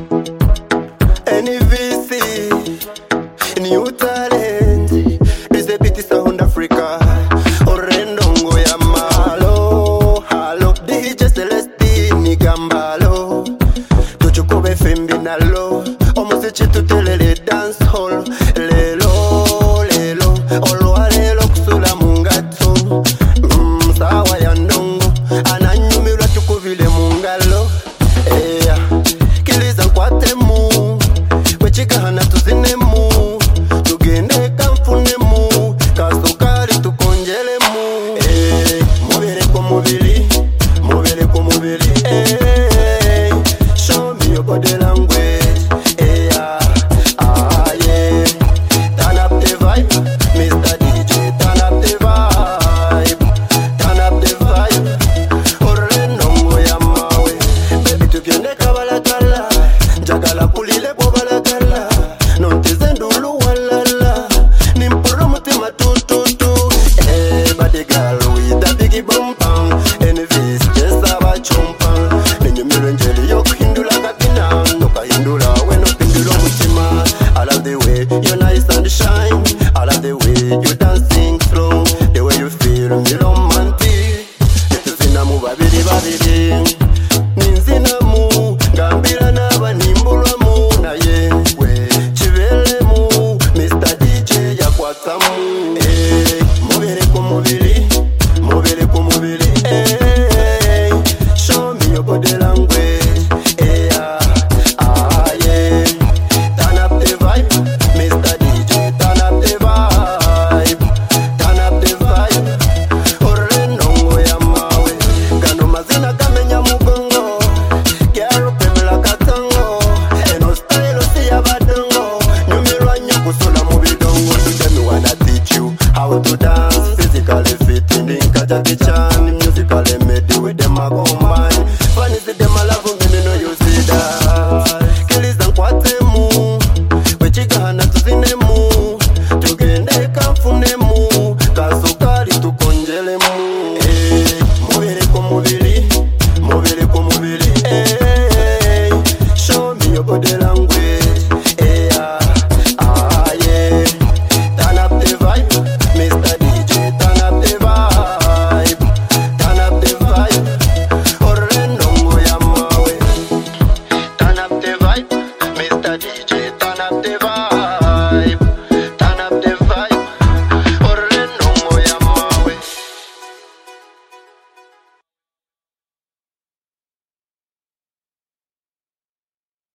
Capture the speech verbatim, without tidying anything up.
N V C, new talent, is a bit South Africa. Orendongo ya malo, halo, D J Celestini Gambalo. Tuchukube fembi nalo, omusichi tutelele dance hall. Lelo, lelo, olwa lelo kusula mungato. Mm, sawa ya ndongo, ananyumirwa tukuvile mungalo. Eya, kiliza nkwate mu, wechikahana tuzine mu. Tugende kamfune mu, kasukari tukonjele mu. Eh, mubere kwa mubili, mubere kwa mubili. Eh, show me your body language. Eh, yeah, ah yeah. Turn up the vibe, Mister D J. Turn up the vibe, turn up the vibe. Orendongo ya mawe, baby tugende kabalakala. Njagala pulile kwa balakala. Nontize ndulu walala, nimporo mutima tututu. Eh, body girl with a biggie bum bum. N V C just aba chumpa. Nenyumiro njeli yo kuhindula katina. Noka hindula we no pindulo mutima. I love the way you're nice and shine. I love the way you dancing slow. The way you feel me romantic. Nituzina mu babiri babiri. Ninzina mu, gambira naba nimbulwa mu. Na yewe, chivele mu, Mister D J yakwata mu. Eh, mubere kwa mubili, mubere kwa mubili. Eh, show me your body language. Eh, yeah, ah yeah. Turn up the vibe, Mister D J. Turn up the vibe, turn up the vibe. Orendongo ya mawe, gano mazina kamenya mugongo. Gyaro pemela katango, eno style siya badongo. Nyumirwa nyo kusula mubidongo. Today me wanna teach you how to dance, physically fit in the Jackie Chan.